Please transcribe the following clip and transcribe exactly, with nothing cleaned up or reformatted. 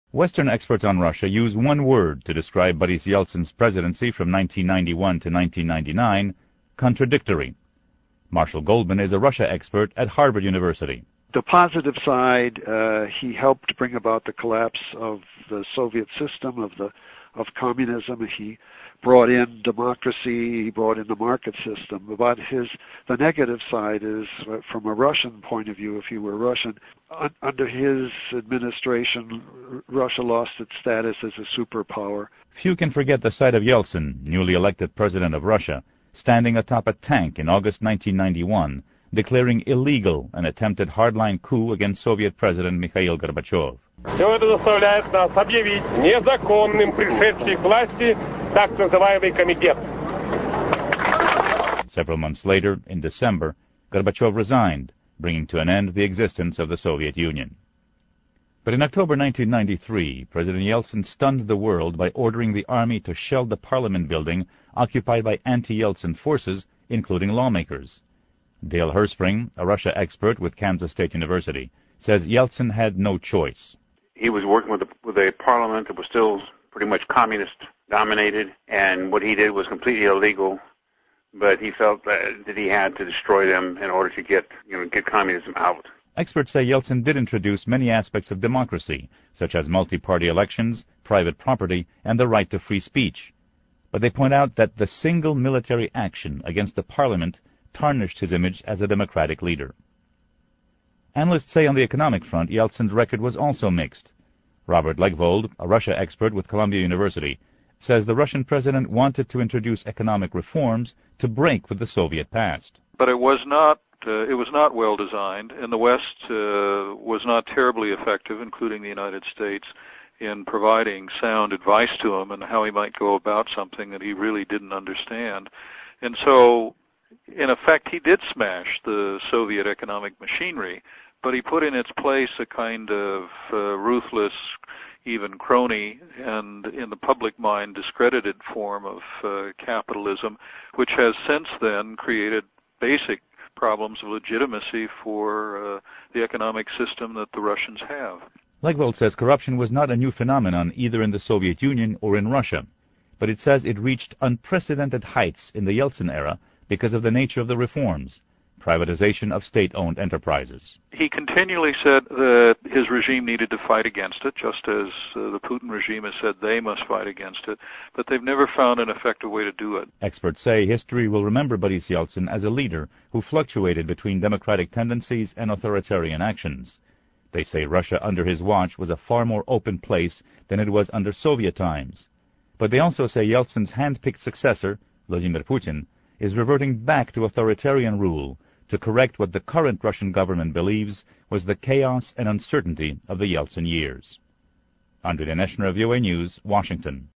Western experts on Russia use one word to describe Boris Yeltsin's presidency from nineteen ninety-one to nineteen ninety-nine, contradictory. Marshall Goldman is a Russia expert at Harvard University. The positive side, uh, he helped bring about the collapse of the Soviet system, of the of communism. He brought in democracy, he brought in the market system. But his the negative side is, uh, from a Russian point of view, if you were Russian, un- under his administration, R- Russia lost its status as a superpower. Few can forget the sight of Yeltsin, newly elected president of Russia, standing atop a tank in August nineteen ninety-one, declaring illegal an attempted hardline coup against Soviet President Mikhail Gorbachev. Все это заставляет нас объявить незаконным пришедший к власти так называемый комитет. Several months later, in December, Gorbachev resigned, bringing to an end the existence of the Soviet Union. But in October nineteen ninety-three, President Yeltsin stunned the world by ordering the army to shell the parliament building occupied by anti-Yeltsin forces, including lawmakers. Dale Herspring, a Russia expert with Kansas State University, says Yeltsin had no choice. He was working with a, with a parliament that was still pretty much communist-dominated, and what he did was completely illegal, but he felt that, that he had to destroy them in order to get, you know, get communism out. Experts say Yeltsin did introduce many aspects of democracy, such as multi-party elections, private property, and the right to free speech. But they point out that the single military action against the parliament tarnished his image as a democratic leader. Analysts say on the economic front, Yeltsin's record was also mixed. Robert Legvold, a Russia expert with Columbia University, says the Russian president wanted to introduce economic reforms to break with the Soviet past. But it was not uh, it was not well designed, and the West uh, was not terribly effective, including the United States, in providing sound advice to him and how he might go about something that he really didn't understand. And so, in effect, he did smash the Soviet economic machinery, but he put in its place a kind of uh, ruthless, even crony, and in the public mind discredited form of uh, capitalism, which has since then created basic problems of legitimacy for uh, the economic system that the Russians have. Legvold says corruption was not a new phenomenon either in the Soviet Union or in Russia, but it says it reached unprecedented heights in the Yeltsin era because of the nature of the reforms, privatization of state-owned enterprises. He continually said that his regime needed to fight against it, just as uh, the Putin regime has said they must fight against it, but they've never found an effective way to do it. Experts say history will remember Boris Yeltsin as a leader who fluctuated between democratic tendencies and authoritarian actions. They say Russia under his watch was a far more open place than it was under Soviet times. But they also say Yeltsin's hand-picked successor, Vladimir Putin, is reverting back to authoritarian rule to correct what the current Russian government believes was the chaos and uncertainty of the Yeltsin years. Andrei Daneshner, V O A News, Washington.